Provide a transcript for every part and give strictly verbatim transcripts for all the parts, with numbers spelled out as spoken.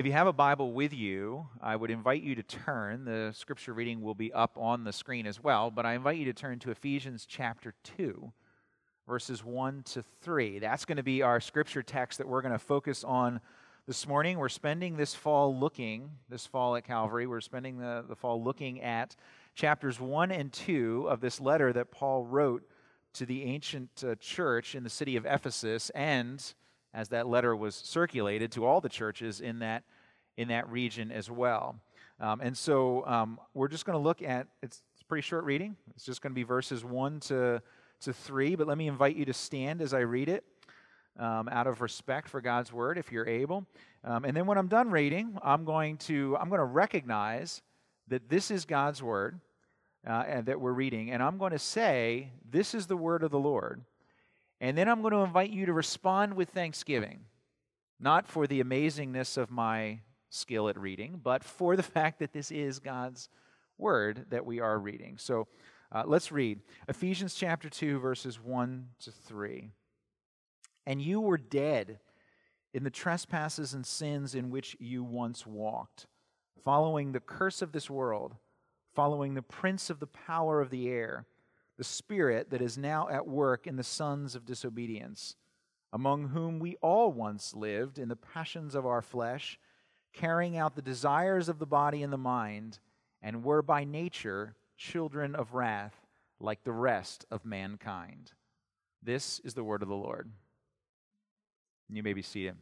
If you have a Bible with you, I would invite you to turn. The scripture reading will be up on the screen as well, but I invite you to turn to Ephesians chapter two, verses one to three. That's going to be our scripture text that we're going to focus on this morning. We're spending this fall looking, this fall at Calvary, we're spending the, the fall looking at chapters one and two of this letter that Paul wrote to the ancient uh, church in the city of Ephesus, and as that letter was circulated to all the churches in that in that region as well. Um, and so um, we're just going to look at, it's, it's pretty short reading. It's just going to be verses one to, to three, but let me invite you to stand as I read it um, out of respect for God's word, if you're able. Um, and then when I'm done reading, I'm going to, I'm going to recognize that this is God's word uh, and that we're reading, and I'm going to say, this is the word of the Lord. And then I'm going to invite you to respond with thanksgiving, not for the amazingness of my skill at reading, but for the fact that this is God's word that we are reading. So uh, let's read Ephesians chapter two, verses one to three. And you were dead in the trespasses and sins in which you once walked, following the curse of this world, following the prince of the power of the air, the spirit that is now at work in the sons of disobedience, among whom we all once lived in the passions of our flesh, carrying out the desires of the body and the mind, and were by nature children of wrath, like the rest of mankind. This is the word of the Lord. You may be seated.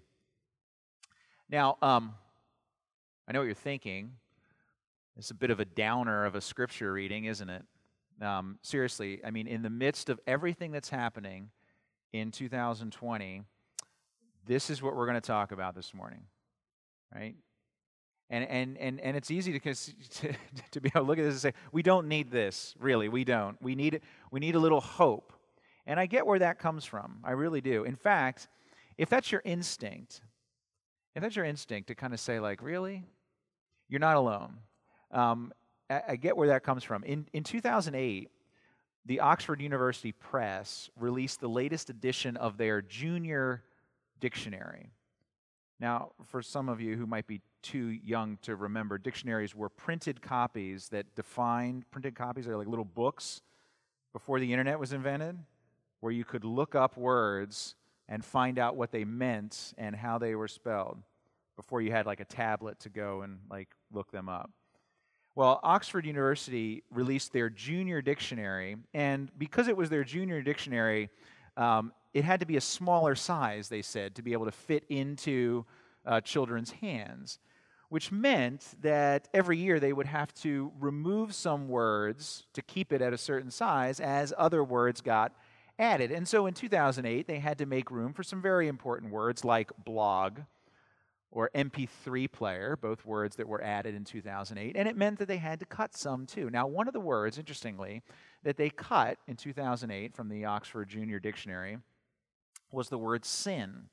Now, um, I know what you're thinking. It's a bit of a downer of a scripture reading, isn't it? Um, seriously, I mean, in the midst of everything that's happening in two thousand twenty, this is what we're going to talk about this morning, right? And and and and it's easy to, to to be able to look at this and say, we don't need this, really, we don't. We need we need a little hope, and I get where that comes from. I really do. In fact, if that's your instinct, if that's your instinct to kind of say, like, really, you're not alone. Um, I get where that comes from. In in two thousand eight, the Oxford University Press released the latest edition of their junior dictionary. Now, for some of you who might be too young to remember, dictionaries were printed copies that defined, printed copies are like little books before the internet was invented, where you could look up words and find out what they meant and how they were spelled before you had like a tablet to go and like look them up. Well, Oxford University released their junior dictionary, and because it was their junior dictionary, um, it had to be a smaller size, they said, to be able to fit into uh, children's hands, which meant that every year they would have to remove some words to keep it at a certain size as other words got added. And so in two thousand eight, they had to make room for some very important words like blog or M P three player, both words that were added in two thousand eight, and it meant that they had to cut some too. Now, one of the words, interestingly, that they cut in two thousand eight from the Oxford Junior Dictionary was the word sin.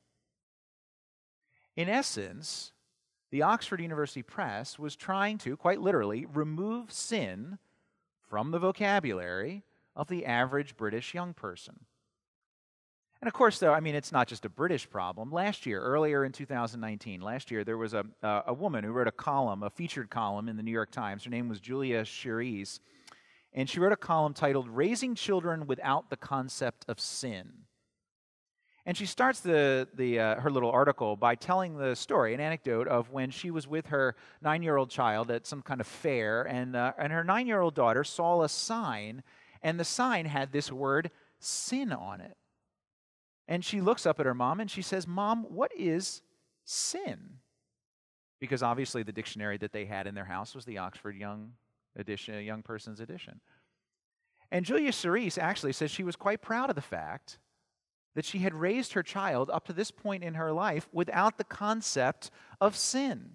In essence, the Oxford University Press was trying to, quite literally, remove sin from the vocabulary of the average British young person. And of course, though, I mean, it's not just a British problem. Last year, earlier in two thousand nineteen, last year, there was a, uh, a woman who wrote a column, a featured column in the New York Times. Her name was Julia Cherise. And she wrote a column titled, Raising Children Without the Concept of Sin. And she starts the, the, uh, her little article by telling the story, an anecdote of when she was with her nine-year-old child at some kind of fair, and, uh, and her nine-year-old daughter saw a sign, and the sign had this word, sin, on it. And she looks up at her mom and she says, Mom, what is sin? Because obviously the dictionary that they had in their house was the Oxford Young edition, Young Person's edition. And Julia Cerise actually says she was quite proud of the fact that she had raised her child up to this point in her life without the concept of sin.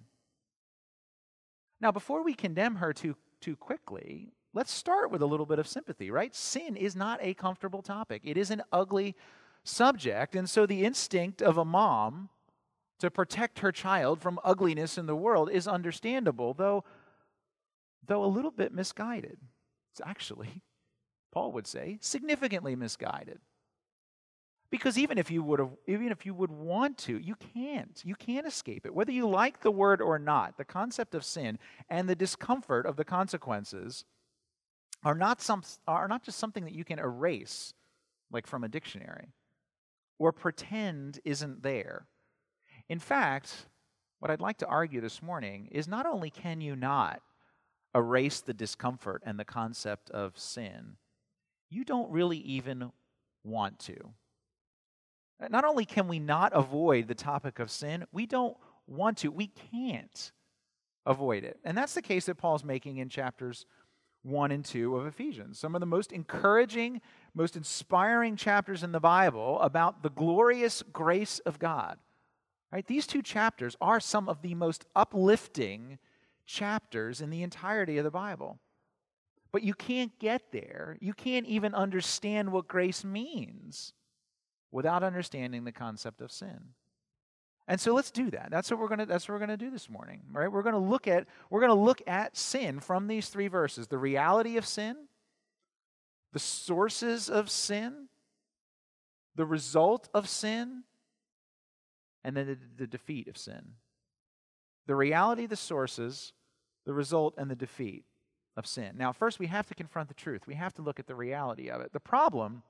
Now, before we condemn her too, too quickly, let's start with a little bit of sympathy, right? Sin is not a comfortable topic. It is an ugly subject, and so the instinct of a mom to protect her child from ugliness in the world is understandable, though, though a little bit misguided. It's actually, Paul would say, significantly misguided. Because even if you would have, even if you would want to, you can't. You can't escape it. Whether you like the word or not, the concept of sin and the discomfort of the consequences are not some are not just something that you can erase, like from a dictionary, or pretend isn't there. In fact, what I'd like to argue this morning is not only can you not erase the discomfort and the concept of sin, you don't really even want to. Not only can we not avoid the topic of sin, we don't want to. We can't avoid it. And that's the case that Paul's making in chapters one and two of Ephesians. Some of the most encouraging, most inspiring chapters in the Bible about the glorious grace of God. Right? These two chapters are some of the most uplifting chapters in the entirety of the Bible. But you can't get there. You can't even understand what grace means without understanding the concept of sin. And so let's do that. That's what we're going to that's what we're going to do this morning, right? We're going to look at we're going to look at sin from these three verses: the reality of sin, the sources of sin, the result of sin, and then the, the defeat of sin. The reality, the sources, the result, and the defeat of sin. Now, first we have to confront the truth. We have to look at the reality of it. The problem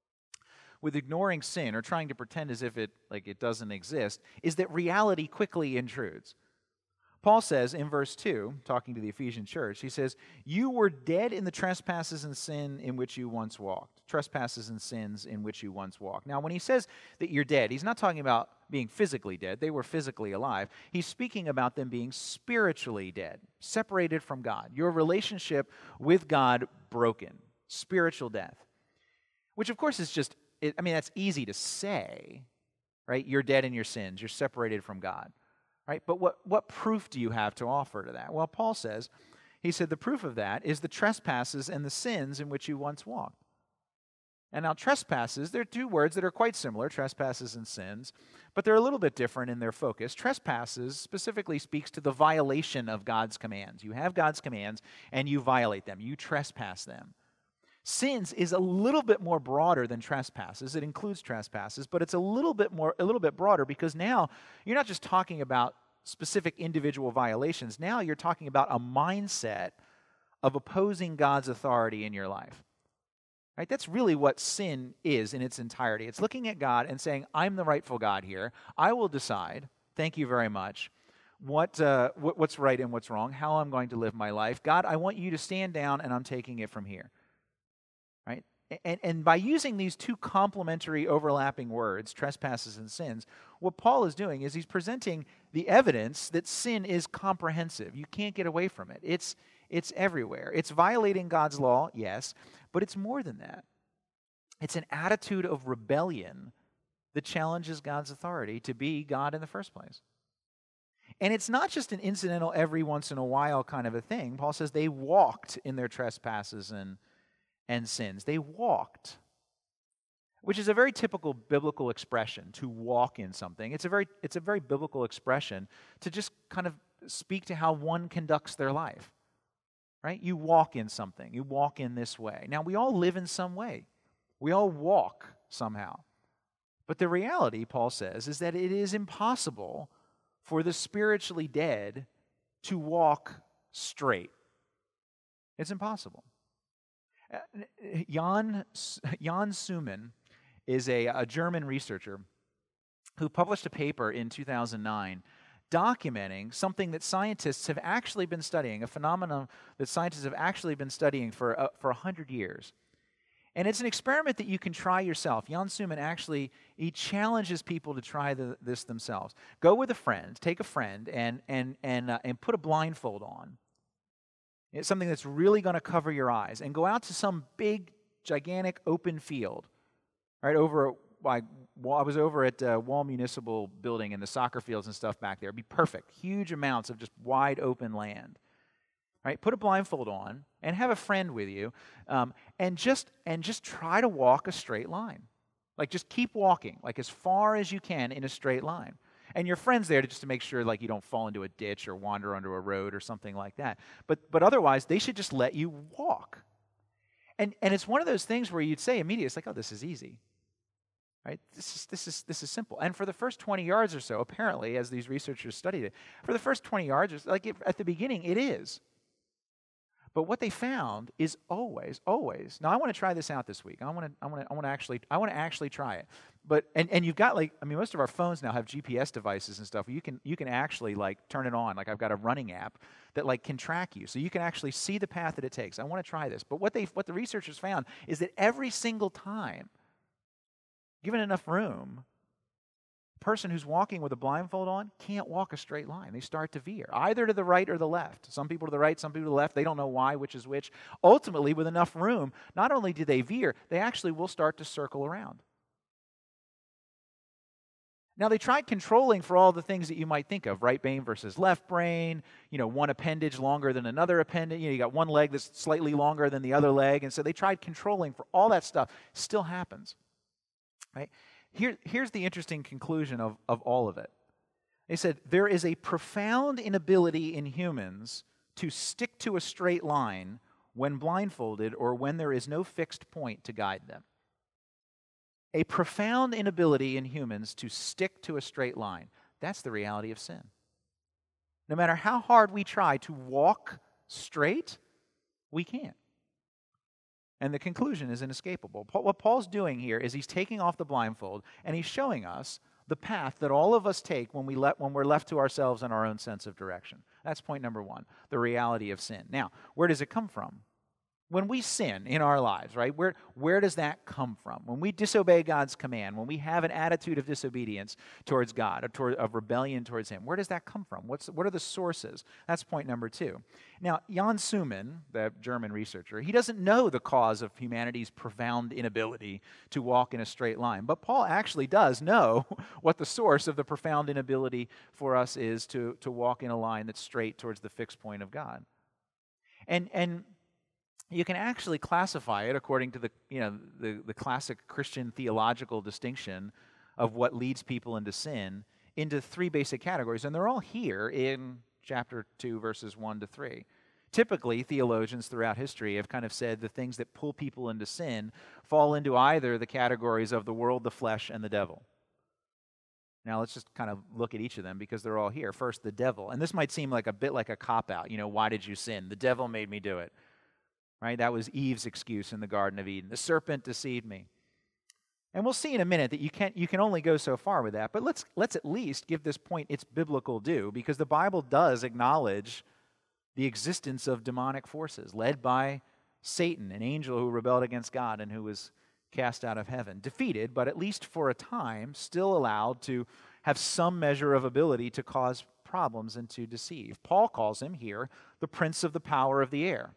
with ignoring sin or trying to pretend as if it like it doesn't exist is that reality quickly intrudes. Paul says in verse two, talking to the Ephesian church, he says, "You were dead in the trespasses and sin in which you once walked." Trespasses and sins in which you once walked. Now, when he says that you're dead, he's not talking about being physically dead. They were physically alive. He's speaking about them being spiritually dead, separated from God. Your relationship with God broken, spiritual death. Which, of course, is just It, I mean, that's easy to say, right? You're dead in your sins. You're separated from God, right? But what, what proof do you have to offer to that? Well, Paul says, he said, the proof of that is the trespasses and the sins in which you once walked. And now trespasses, they're two words that are quite similar, trespasses and sins, but they're a little bit different in their focus. Trespasses specifically speaks to the violation of God's commands. You have God's commands and you violate them. You trespass them. Sins is a little bit more broader than trespasses. It includes trespasses, but it's a little bit more, a little bit broader because now you're not just talking about specific individual violations. Now you're talking about a mindset of opposing God's authority in your life. Right? That's really what sin is in its entirety. It's looking at God and saying, "I'm the rightful God here. I will decide. Thank you very much. What, uh, what what's right and what's wrong. How I'm going to live my life. God, I want you to stand down, and I'm taking it from here." Right? And, and by using these two complementary overlapping words, trespasses and sins, what Paul is doing is he's presenting the evidence that sin is comprehensive. You can't get away from it. It's, it's everywhere. It's violating God's law, yes, but it's more than that. It's an attitude of rebellion that challenges God's authority to be God in the first place. And it's not just an incidental every once in a while kind of a thing. Paul says they walked in their trespasses and and sins. They walked, which is a very typical biblical expression, to walk in something. It's a very it's a very biblical expression to just kind of speak to how one conducts their life. Right? You walk in something. You walk in this way. Now, we all live in some way. We all walk somehow. But the reality, Paul says, is that it is impossible for the spiritually dead to walk straight. It's impossible. Jan, Jan Suman is a, a German researcher who published a paper in two thousand nine documenting something that scientists have actually been studying, a phenomenon that scientists have actually been studying for, uh, for one hundred years. And it's an experiment that you can try yourself. Jan Suman actually, he challenges people to try the, this themselves. Go with a friend, take a friend, and, and, and, uh, and put a blindfold on. It's something that's really going to cover your eyes, and go out to some big, gigantic open field, right over. I, I was over at uh, Wall Municipal Building and the soccer fields and stuff back there. It'd be perfect, huge amounts of just wide open land. Right? Put a blindfold on and have a friend with you, um, and just and just try to walk a straight line. Like just keep walking, like as far as you can in a straight line. And your friend's there to just to make sure like you don't fall into a ditch or wander under a road or something like that. But but otherwise, they should just let you walk. And and it's one of those things where you'd say immediately, it's like, oh, this is easy. Right? This is, this is, this is simple. And for the first twenty yards or so, apparently, as these researchers studied it, for the first twenty yards, or so, like it, at the beginning, it is. But what they found is always, always. Now I want to try this out this week. I want to, I want to, I want to actually, I want to actually try it. But and, and you've got like, I mean, most of our phones now have G P S devices and stuff. Where you can you can actually like turn it on. Like I've got a running app that like can track you, so you can actually see the path that it takes. I want to try this. But what they what the researchers found is that every single time, given enough room, a person who's walking with a blindfold on can't walk a straight line. They start to veer, either to the right or the left. Some people to the right, some people to the left. They don't know why, which is which. Ultimately, with enough room, not only do they veer, they actually will start to circle around. Now, they tried controlling for all the things that you might think of, right brain versus left brain, you know, one appendage longer than another appendage. You know, you got one leg that's slightly longer than the other leg. And so they tried controlling for all that stuff. Still happens, right? Here, here's the interesting conclusion of, of all of it. They said, there is a profound inability in humans to stick to a straight line when blindfolded or when there is no fixed point to guide them. A profound inability in humans to stick to a straight line. That's the reality of sin. No matter how hard we try to walk straight, we can't. And the conclusion is inescapable. What Paul's doing here is he's taking off the blindfold and he's showing us the path that all of us take when, we let, when we're left to ourselves in our own sense of direction. That's point number one, the reality of sin. Now, where does it come from? When we sin in our lives, right, where, where does that come from? When we disobey God's command, when we have an attitude of disobedience towards God, or toward, of rebellion towards Him, where does that come from? What's, what are the sources? That's point number two. Now, Jan Suman, the German researcher, he doesn't know the cause of humanity's profound inability to walk in a straight line, but Paul actually does know what the source of the profound inability for us is to, to walk in a line that's straight towards the fixed point of God. And, and you can actually classify it according to the, you know, the, the classic Christian theological distinction of what leads people into sin into three basic categories, and they're all here in chapter two, verses one to three. Typically, theologians throughout history have kind of said the things that pull people into sin fall into either the categories of the world, the flesh, and the devil. Now, let's just kind of look at each of them because they're all here. First, the devil. And this might seem like a bit like a cop-out. You know, why did you sin? The devil made me do it. Right? That was Eve's excuse in the Garden of Eden. The serpent deceived me. And we'll see in a minute that you can't you can only go so far with that. But let's let's at least give this point its biblical due, because the Bible does acknowledge the existence of demonic forces led by Satan, an angel who rebelled against God and who was cast out of heaven. Defeated, but at least for a time, still allowed to have some measure of ability to cause problems and to deceive. Paul calls him here the prince of the power of the air.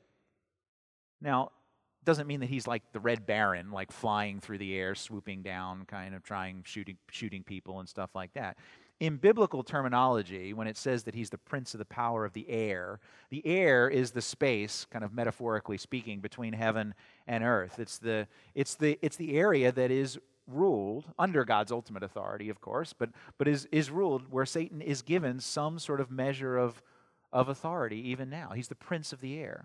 Now, it doesn't mean that he's like the Red Baron, like flying through the air, swooping down, kind of trying, shooting, shooting people and stuff like that. In biblical terminology, when it says that he's the prince of the power of the air, the air is the space, kind of metaphorically speaking, between heaven and earth. It's the, it's the, it's the area that is ruled, under God's ultimate authority, of course, but, but is, is ruled where Satan is given some sort of measure of, of authority even now. He's the prince of the air.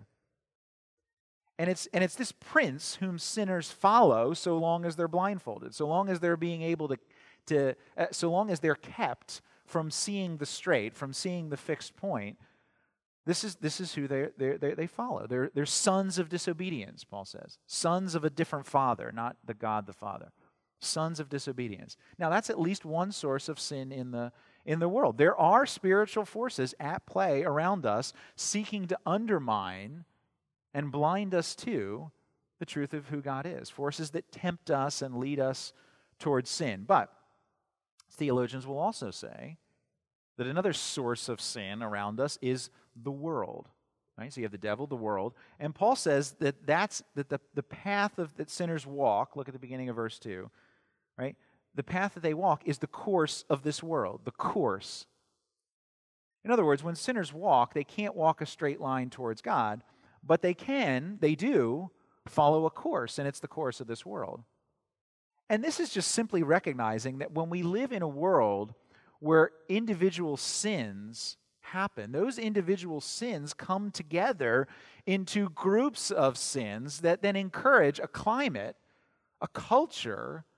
And it's and it's this prince whom sinners follow so long as they're blindfolded, so long as they're being able to, to uh, so long as they're kept from seeing the straight, from seeing the fixed point. This is this is who they they they follow. They're they're sons of disobedience, Paul says, sons of a different father, not the God the Father, sons of disobedience. Now that's at least one source of sin in the in the world. There are spiritual forces at play around us seeking to undermine and blind us to the truth of who God is. Forces that tempt us and lead us towards sin. But theologians will also say that another source of sin around us is the world. Right? So you have the devil, the world. And Paul says that that's that the, the path of that sinners walk, look at the beginning of verse two, right? The path that they walk is the course of this world, the course. In other words, when sinners walk, they can't walk a straight line towards God, but they can, they do, follow a course, and it's the course of this world. And this is just simply recognizing that when we live in a world where individual sins happen, those individual sins come together into groups of sins that then encourage a climate, a culture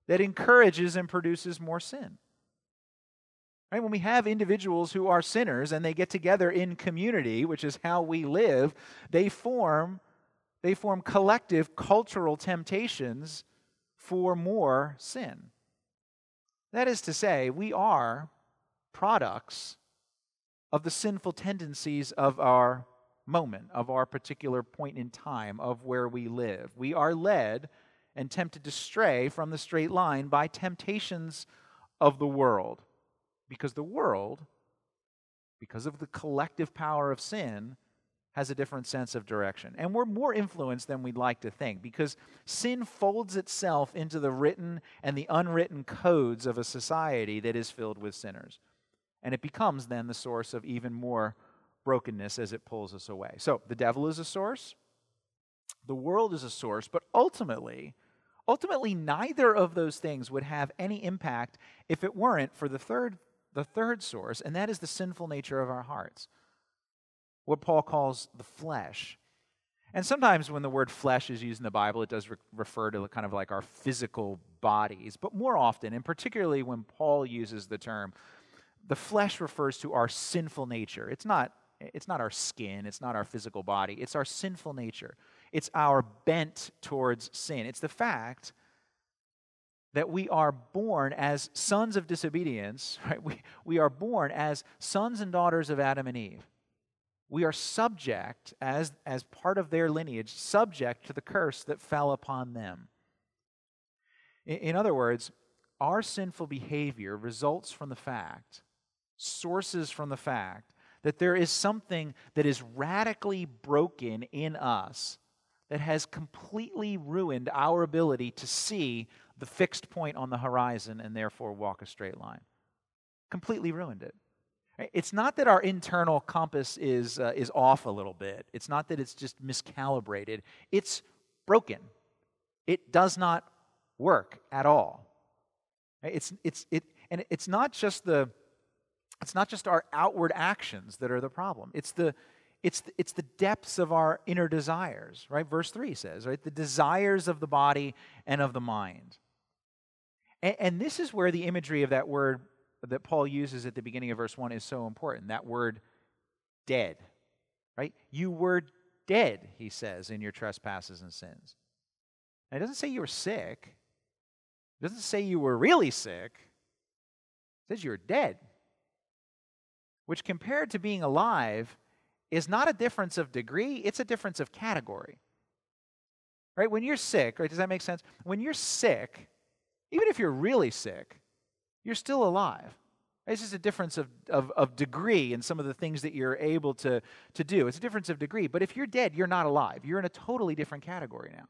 that encourages and produces more sin. Right? When we have individuals who are sinners and they get together in community, which is how we live, they form, they form collective cultural temptations for more sin. That is to say, we are products of the sinful tendencies of our moment, of our particular point in time, of where we live. We are led and tempted to stray from the straight line by temptations of the world. Because the world, because of the collective power of sin, has a different sense of direction. And we're more influenced than we'd like to think, because sin folds itself into the written and the unwritten codes of a society that is filled with sinners. And it becomes then the source of even more brokenness as it pulls us away. So the devil is a source, the world is a source, but ultimately, ultimately neither of those things would have any impact if it weren't for the third the third source, and that is the sinful nature of our hearts, what Paul calls the flesh. And sometimes when the word flesh is used in the Bible, it does re- refer to kind of like our physical bodies, but more often, and particularly when Paul uses the term, the flesh refers to our sinful nature. It's not, it's not our skin, it's not our physical body, it's our sinful nature. It's our bent towards sin. It's the fact that we are born as sons of disobedience, right? We, we are born as sons and daughters of Adam and Eve. We are subject, as, as part of their lineage, subject to the curse that fell upon them. In, in other words, our sinful behavior results from the fact, sources from the fact, that there is something that is radically broken in us that has completely ruined our ability to see the fixed point on the horizon and therefore walk a straight line. Completely ruined it. It's not that our internal compass is, uh, is off a little bit. It's not that it's just miscalibrated. It's broken. It does not work at all. It's, it's, it, and it's not just the, it's not just our outward actions that are the problem. It's the It's the, it's the depths of our inner desires, right? Verse three says, right? The desires of the body and of the mind. And, and this is where the imagery of that word that Paul uses at the beginning of verse one is so important. That word, dead, right? You were dead, he says, in your trespasses and sins. And it doesn't say you were sick. It doesn't say you were really sick. It says you were dead. Which compared to being alive is not a difference of degree, it's a difference of category. Right? When you're sick, right, does that make sense? When you're sick, even if you're really sick, you're still alive. It's just a difference of, of, of degree in some of the things that you're able to, to do. It's a difference of degree. But if you're dead, you're not alive. You're in a totally different category now.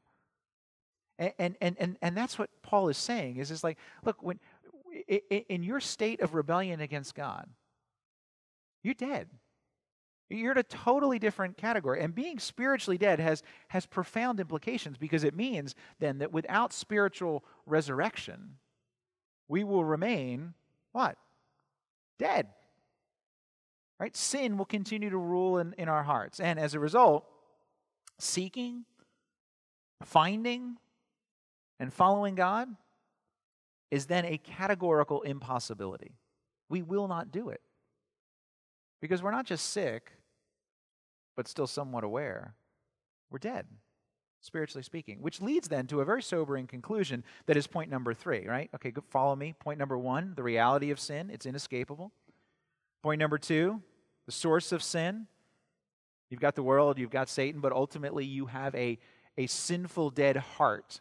And and and, and that's what Paul is saying, is it's like, look, when in your state of rebellion against God, you're dead. You're in a totally different category. And being spiritually dead has, has profound implications, because it means then that without spiritual resurrection, we will remain, what? Dead. Right? Sin will continue to rule in, in our hearts. And as a result, seeking, finding, and following God is then a categorical impossibility. We will not do it. Because we're not just sick, but still somewhat aware. We're dead, spiritually speaking. Which leads then to a very sobering conclusion that is point number three, right? Okay, go, follow me. Point number one, the reality of sin. It's inescapable. Point number two, the source of sin. You've got the world, you've got Satan, but ultimately you have a, a sinful, dead heart.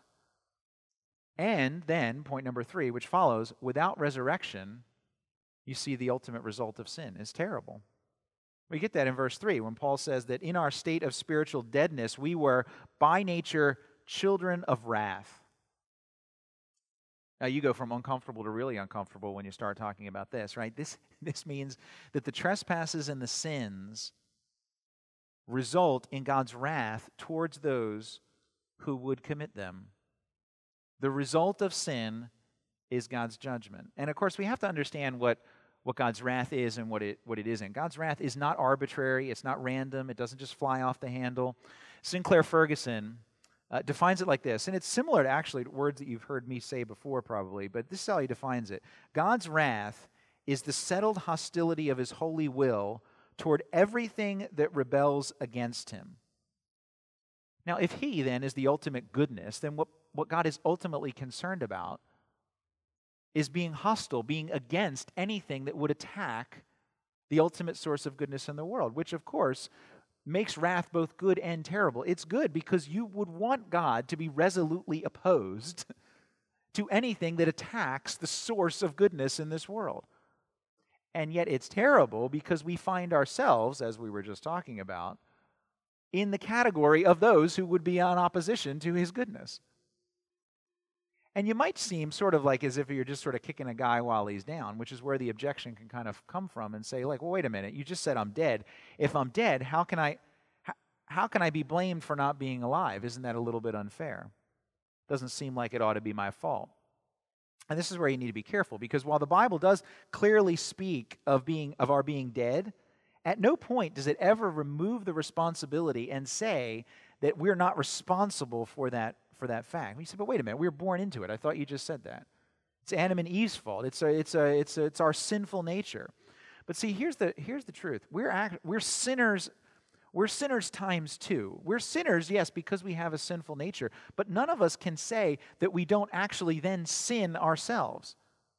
And then, point number three, which follows, without resurrection, you see the ultimate result of sin is terrible. We get that in verse three when Paul says that in our state of spiritual deadness, we were by nature children of wrath. Now you go from uncomfortable to really uncomfortable when you start talking about this, right? This, this means that the trespasses and the sins result in God's wrath towards those who would commit them. The result of sin is God's judgment. And of course, we have to understand what what God's wrath is and what it what it isn't. God's wrath is not arbitrary. It's not random. It doesn't just fly off the handle. Sinclair Ferguson uh, defines it like this, and it's similar to actually words that you've heard me say before probably, but this is how he defines it. God's wrath is the settled hostility of his holy will toward everything that rebels against him. Now, if he then is the ultimate goodness, then what, what God is ultimately concerned about is being hostile, being against anything that would attack the ultimate source of goodness in the world, which, of course, makes wrath both good and terrible. It's good because you would want God to be resolutely opposed to anything that attacks the source of goodness in this world. And yet it's terrible because we find ourselves, as we were just talking about, in the category of those who would be in opposition to his goodness. And you might seem sort of like as if you're just sort of kicking a guy while he's down, which is where the objection can kind of come from and say, like, well, wait a minute, you just said I'm dead. If I'm dead, how can I, how, how can I be blamed for not being alive? Isn't that a little bit unfair? Doesn't seem like it ought to be my fault. And this is where you need to be careful, because while the Bible does clearly speak of being of our being dead, at no point does it ever remove the responsibility and say that we're not responsible for that for that fact. You say, but wait a minute, we were born into it. I thought you just said that. It's Adam and Eve's fault. It's a, it's a, it's a, it's our sinful nature. But see, here's the here's the truth. We're act, we're sinners. We're sinners times two. We're sinners, yes, because we have a sinful nature, but none of us can say that we don't actually then sin ourselves.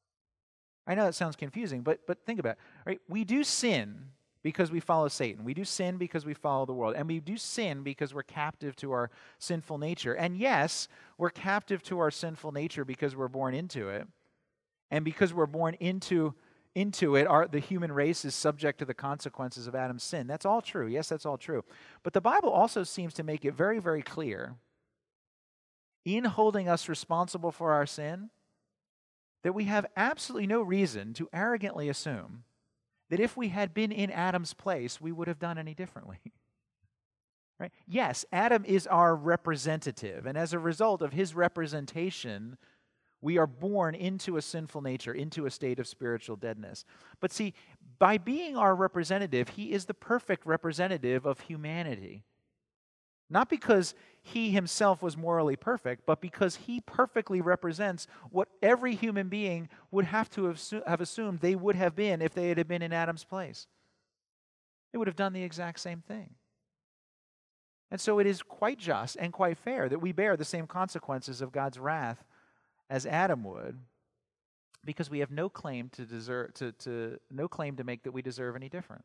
I know that sounds confusing, but but think about it. Right? We do sin because we follow Satan. We do sin because we follow the world. And we do sin because we're captive to our sinful nature. And yes, we're captive to our sinful nature because we're born into it. And because we're born into into it, our, the human race is subject to the consequences of Adam's sin. That's all true. Yes, that's all true. But the Bible also seems to make it very, very clear in holding us responsible for our sin that we have absolutely no reason to arrogantly assume that if we had been in Adam's place, we would have done any differently. Right? Yes, Adam is our representative, and as a result of his representation, we are born into a sinful nature, into a state of spiritual deadness. But see, by being our representative, he is the perfect representative of humanity. Not because he himself was morally perfect, but because he perfectly represents what every human being would have to have assumed they would have been if they had been in Adam's place. They would have done the exact same thing. And so it is quite just and quite fair that we bear the same consequences of God's wrath as Adam would, because we have no claim to deserve to, to no claim to make that we deserve any different.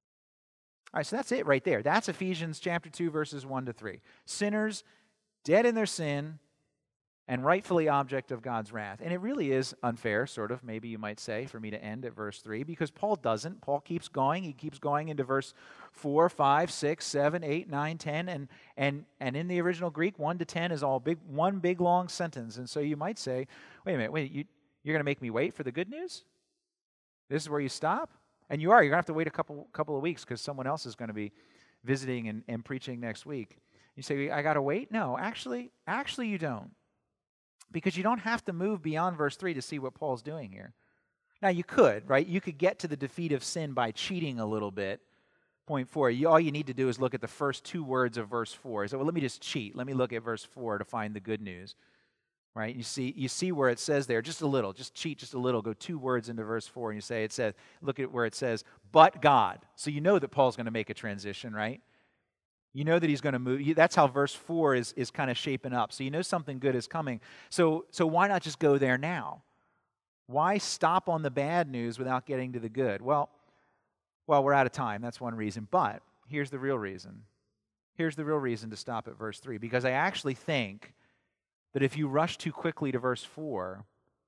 All right, so that's it right there. That's Ephesians chapter two, verses one to three. Sinners, dead in their sin, and rightfully object of God's wrath. And it really is unfair, sort of, maybe you might say, for me to end at verse three, because Paul doesn't. Paul keeps going. He keeps going into verse four, five, six, seven, eight, nine, ten, and and and in the original Greek, one to ten is all big, one big long sentence. And so you might say, wait a minute, wait, you, you're going to make me wait for the good news? This is where you stop? And you are. You're going to have to wait a couple couple of weeks because someone else is going to be visiting and, and preaching next week. You say, I got to wait? No, actually, actually you don't. Because you don't have to move beyond verse three to see what Paul's doing here. Now, you could, right? You could get to the defeat of sin by cheating a little bit. Point four, you, all you need to do is look at the first two words of verse four. So, well, let me just cheat. Let me look at verse four to find the good news. Right? You see, you see where it says there, just a little, just cheat just a little, go two words into verse four, and you say, it says, look at where it says, but God. So you know that Paul's going to make a transition, right? You know that he's going to move. That's how verse four is, is kind of shaping up. So you know something good is coming. So, so why not just go there now? Why stop on the bad news without getting to the good? Well, well, we're out of time. That's one reason. But here's the real reason. Here's the real reason to stop at verse three. Because I actually think that if you rush too quickly to verse four,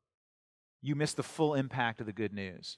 you miss the full impact of the good news.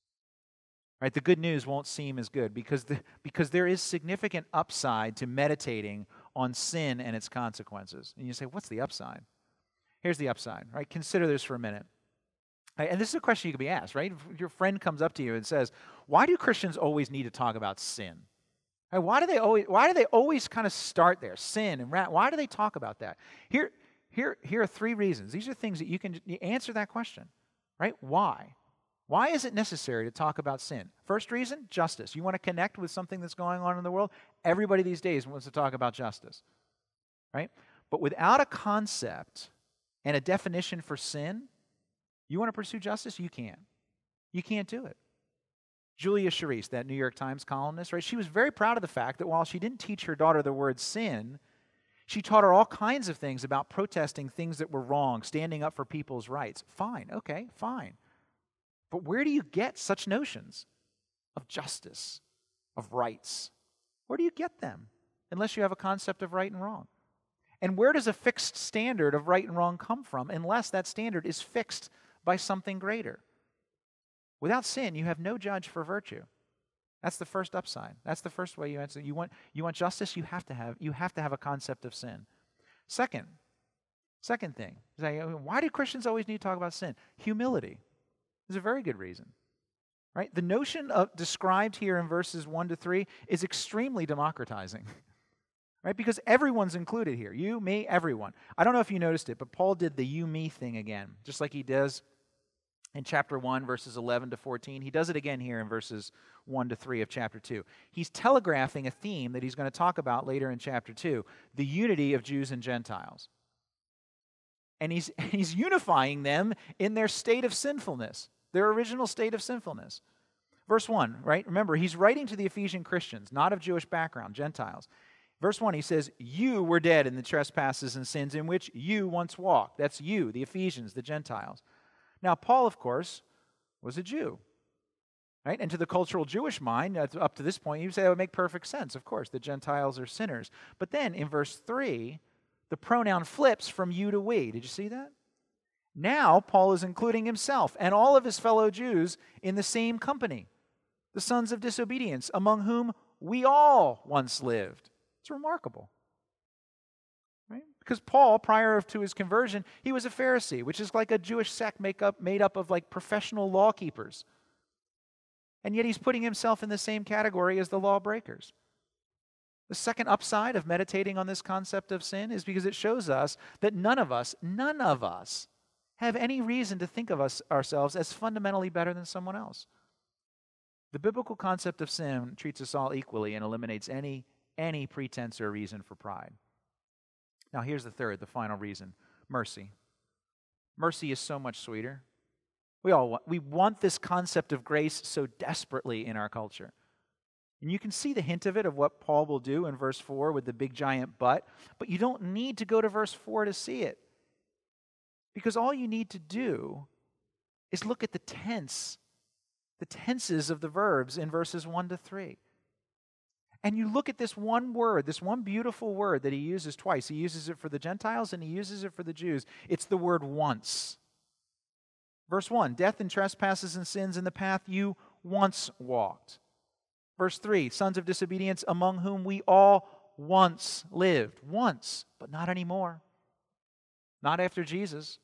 Right? The good news won't seem as good because, the, because there is significant upside to meditating on sin and its consequences. And you say, what's the upside? Here's the upside. Right? Consider this for a minute. Right? And this is a question you could be asked, right? If your friend comes up to you and says, why do Christians always need to talk about sin? Right? Why do they always, why do they always kind of start there? Sin and wrath. Why do they talk about that? Here, Here, here are three reasons. These are things that you can you answer that question, right? Why? Why is it necessary to talk about sin? First reason, justice. You want to connect with something that's going on in the world? Everybody these days wants to talk about justice, right? But without a concept and a definition for sin, you want to pursue justice? You can't. You can't do it. Julia Charisse, that New York Times columnist, right? She was very proud of the fact that while she didn't teach her daughter the word sin, she taught her all kinds of things about protesting things that were wrong, standing up for people's rights. Fine, okay, fine. But where do you get such notions of justice, of rights? Where do you get them? Unless you have a concept of right and wrong. And where does a fixed standard of right and wrong come from unless that standard is fixed by something greater? Without sin, you have no judge for virtue. That's the first upside. That's the first way you answer. You want, you want justice, you have to have, you have to have a concept of sin. Second, second thing, why do Christians always need to talk about sin? Humility is a very good reason. Right? The notion of described here in verses one to three is extremely democratizing. Right? Because everyone's included here. You, me, everyone. I don't know if you noticed it, but Paul did the you, me thing again, just like he does in chapter one, verses eleven to fourteen. He does it again here in verses one to three of chapter two. He's telegraphing a theme that he's going to talk about later in chapter two, the unity of Jews and Gentiles. And he's, he's unifying them in their state of sinfulness, their original state of sinfulness. Verse one, right? Remember, he's writing to the Ephesian Christians, not of Jewish background, Gentiles. Verse one, he says, you were dead in the trespasses and sins in which you once walked. That's you, the Ephesians, the Gentiles. Now, Paul, of course, was a Jew, right? And to the cultural Jewish mind, up to this point, you would say that would make perfect sense. Of course, the Gentiles are sinners. But then in verse three, the pronoun flips from you to we. Did you see that? Now, Paul is including himself and all of his fellow Jews in the same company, the sons of disobedience, among whom we all once lived. It's remarkable. Right? Because Paul, prior to his conversion, he was a Pharisee, which is like a Jewish sect make up, made up of like professional law keepers. And yet he's putting himself in the same category as the lawbreakers. The second upside of meditating on this concept of sin is because it shows us that none of us, none of us, have any reason to think of us ourselves as fundamentally better than someone else. The biblical concept of sin treats us all equally and eliminates any, any pretense or reason for pride. Now, here's the third, the final reason, mercy. Mercy is so much sweeter. We all want, we want this concept of grace so desperately in our culture. And you can see the hint of it, of what Paul will do in verse four with the big giant but, but you don't need to go to verse four to see it. Because all you need to do is look at the tense, the tenses of the verbs in verses one to three. And you look at this one word, this one beautiful word that he uses twice. He uses it for the Gentiles and he uses it for the Jews. It's the word once. Verse one, death and trespasses and sins in the path you once walked. Verse three, sons of disobedience among whom we all once lived. Once, but not anymore. Not after Jesus.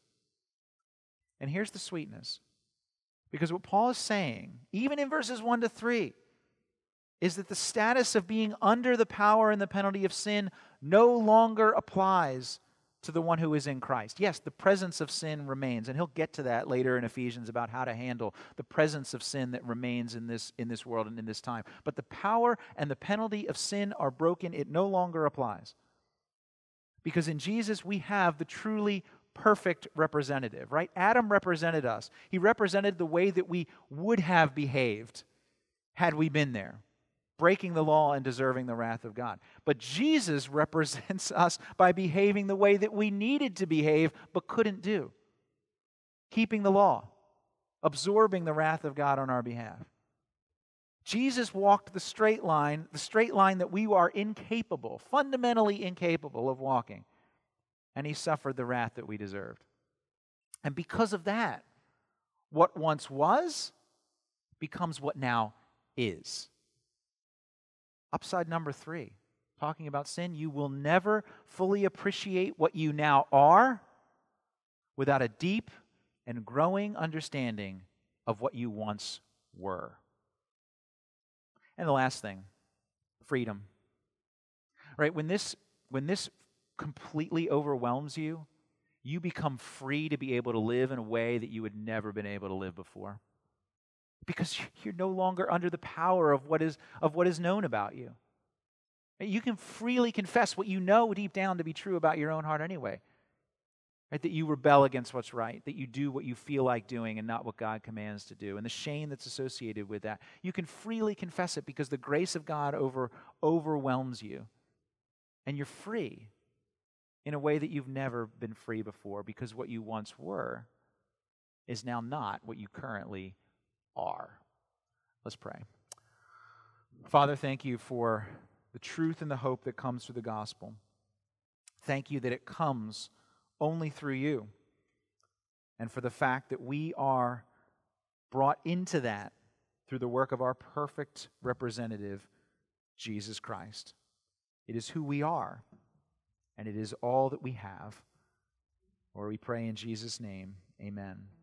And here's the sweetness. Because what Paul is saying, even in verses one to three, is that the status of being under the power and the penalty of sin no longer applies to the one who is in Christ. Yes, the presence of sin remains, and he'll get to that later in Ephesians about how to handle the presence of sin that remains in this, in this world and in this time. But the power and the penalty of sin are broken. It no longer applies. Because in Jesus we have the truly perfect representative, right? Adam represented us. He represented the way that we would have behaved had we been there, breaking the law and deserving the wrath of God. But Jesus represents us by behaving the way that we needed to behave but couldn't do. Keeping the law, absorbing the wrath of God on our behalf. Jesus walked the straight line, the straight line that we are incapable, fundamentally incapable of walking. And he suffered the wrath that we deserved. And because of that, what once was becomes what now is. Upside number three, talking about sin, you will never fully appreciate what you now are without a deep and growing understanding of what you once were. And the last thing, freedom. Right? When this, when this completely overwhelms you, you become free to be able to live in a way that you had never been able to live before. Because you're no longer under the power of what is, of what is known about you. You can freely confess what you know deep down to be true about your own heart anyway. Right? That you rebel against what's right, that you do what you feel like doing and not what God commands to do, and the shame that's associated with that. You can freely confess it because the grace of God over, overwhelms you, and you're free in a way that you've never been free before, because what you once were is now not what you currently are. Let's pray. Father, thank you for the truth and the hope that comes through the gospel. Thank you that it comes only through you, and for the fact that we are brought into that through the work of our perfect representative, Jesus Christ. It is who we are, and it is all that we have. Lord, we pray in Jesus' name, amen.